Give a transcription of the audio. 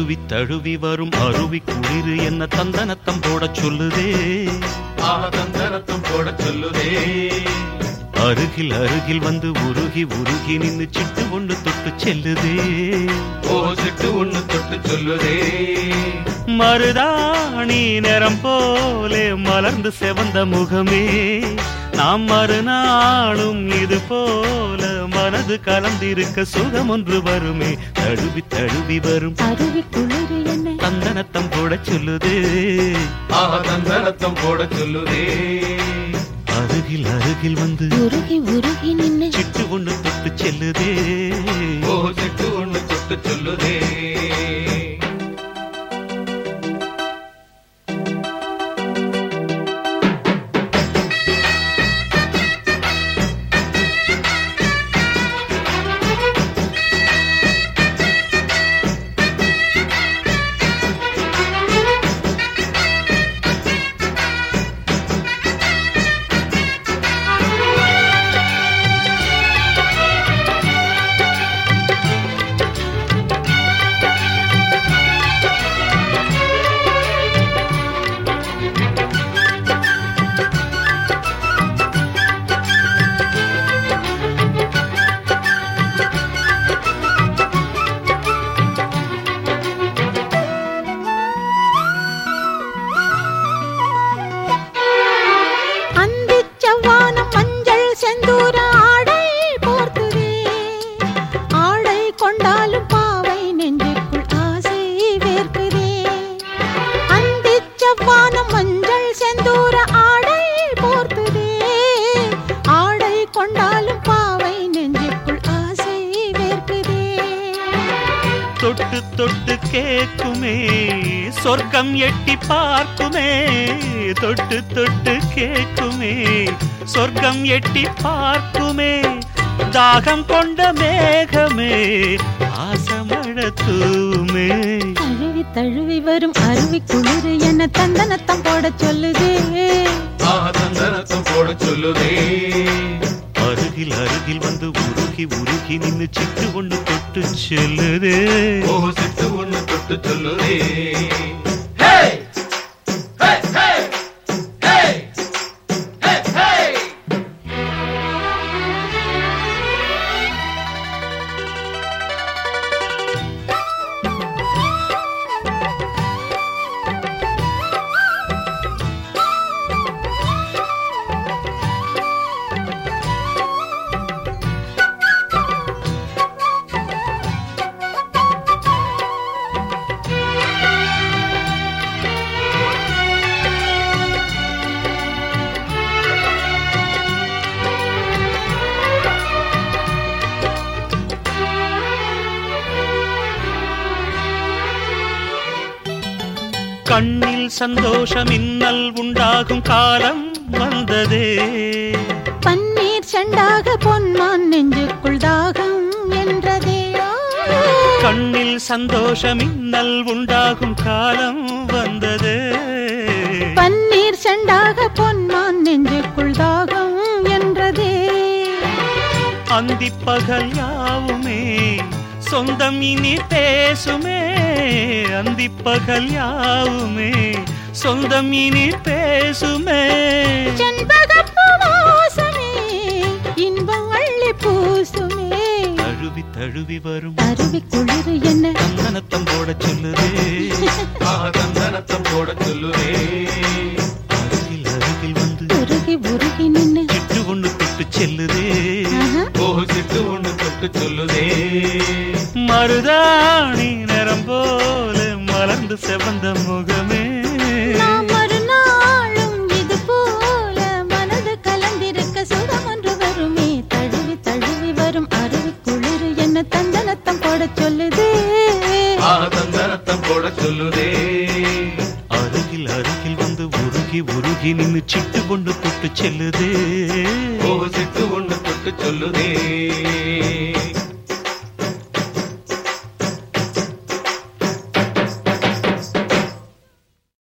தழுவி தழுவி வரும் அருவி குளிர் என்ன தந்தனத்தம் போட சொல்லுதே, தந்தனத்தம் போட சொல்லுதே. அருகில் அருகில் வந்து உருகி உருகி நின்னு சிட்டு ஒண்ணு தொட்டு செல்லுதே, சிட்டு ஒண்ணு தொட்டு சொல்லுதே. மருதாணி நிறம் போலே மலர்ந்து செவந்த முகமே, நாம் மறுநாளும் இது போல மனது கலந்திருக்க சுகம் ஒன்று வருமே. தழுவி தழுவி வரும் அருவி குளிர் என்ன தந்தனத்தம் போட சொல்லுதே, தந்தனத்தம் போட சொல்லுதே. அருகில் அருகில் வந்து உருகி உருகி நின்னு சிட்டு ஒண்ணு தொட்டு செல்லுதே, சிட்டு ஒண்ணு தொட்டு சொல்லுதே. தொட்டு தொட்டு கேக்குமே சொர்க்கம் எட்டி பார்க்குமே, தொட்டு தொட்டு கேக்குமே சொர்க்கம் எட்டி பார்க்குமே. தாகம் கொண்ட மேகமே ஆசமழ தூமே, தழுவி தழுவி வரும் அருவி குளிர் என்ன தந்தனத்தம் போட சொல்லுதே, தந்தனத்தம் போட சொல்லுதே. அருகில் அருகில் வந்து உருகி உருகி நின்னு சிட்டு ஒண்ணு தொட்டு செல்லுதே, சிட்டு ஒண்ணு தொட்டு சொல்லுதே. கண்ணில் சந்தோஷம் இன்னல் உண்டாகும் காலம் வந்ததே, பன்னீர் செண்டாக பொன்மான் நெஞ்சுக்குள் தாகம் என்றதே. கண்ணில் சந்தோஷம் இன்னல் உண்டாகும் காலம் வந்ததே, பன்னீர் செண்டாக பொன்மான் நெஞ்சுக்குள் தாகம் என்றதே. அந்திப்பகல் யாவுமே சொந்தம் இனி பேசுமே, அந்திப்பகல் யாவுமே சொந்தம் இனி பேசுமே. செண்பகப்பூ வாசமே இன்பம் அள்ளி பூசுமே, தழுவி தழுவி வரும் அருவி குளிர் என்ன தந்தனத்தம் போட சொல்லுதே, தந்தனத்தம் போட சொல்லுதே. அருகில் அருகில் வந்து உருகி உருகி நின்னு சிட்டு ஒண்ணு தொட்டு செல்லுதே, சிட்டு ஒண்ணு தொட்டு சொல்லுதே. மருதாணி நிறம் போல மலர்ந்து செவந்த முகமே, நாம் மறுநாளும் இது போல மனது கலந்திருக்க சுகம் ஒன்று வருமே. தழுவி தழுவி வரும் அருவி குளிர் என்ன தந்தனத்தம் போட சொல்லுதே, தந்தனத்தம் போட சொல்லுதே. அருகில் அருகில் வந்து உருகி உருகி நின்னு சிட்டு ஒண்ணு தொட்டு செல்லுதே, சிட்டு ஒண்ணு தொட்டு சொல்லுதே.